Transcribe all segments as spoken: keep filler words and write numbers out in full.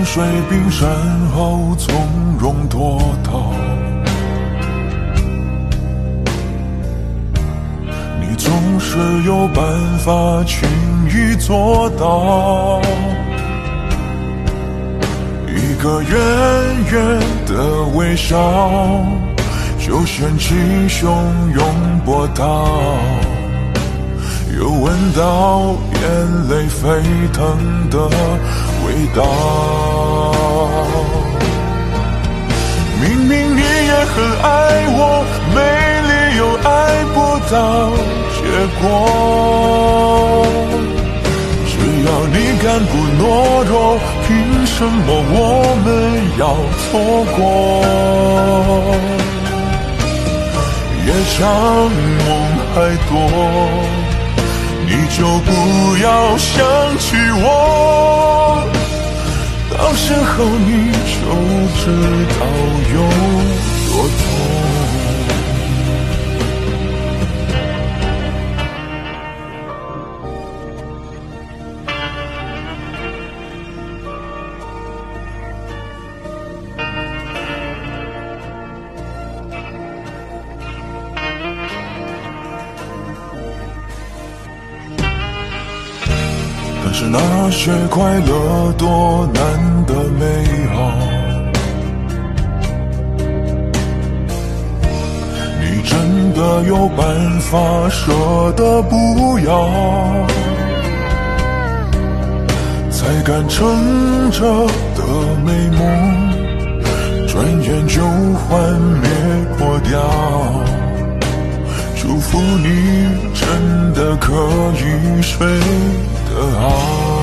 水冰山后从容脱逃，你总是有办法轻易做到，一个远远的微笑就掀起汹涌波涛，又闻到眼泪沸腾的味道。明明你也很爱我，没理由爱不到结果，只要你敢不懦弱，凭什么我们要错过？夜长梦还多，你就不要想起我，到时候你就知道有多痛。但是那些快乐多难得美好，你真的有办法舍得不要，才敢撑着的美梦转眼就幻灭破掉。祝福你真的可以睡得好，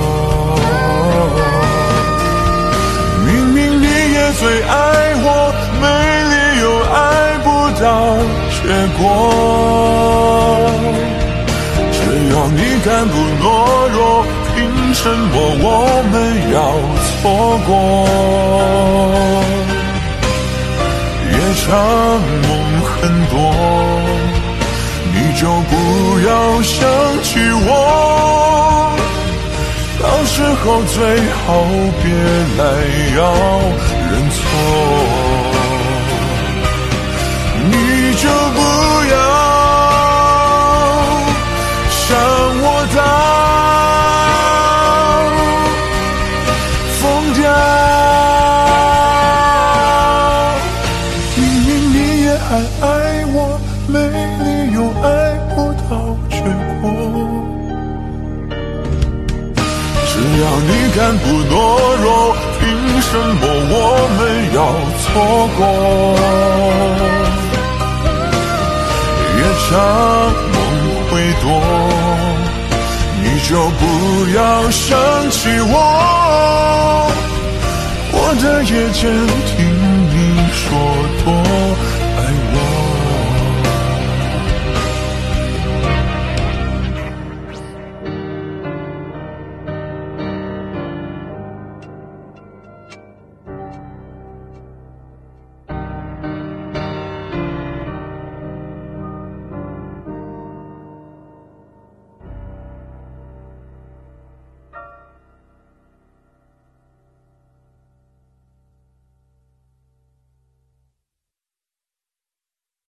明明你也最爱我，没理由爱不到结果，只要你敢不懦弱，凭什么我们要错过？夜长梦很多，你就不要想起我，到时候最好别来要认错，你就不要想我到疯掉。明明你也还爱我，没理由爱不到结果，只要你敢不懦弱，凭什么我们要错过？夜长梦会多，你就不要想起我，我的夜间听你说多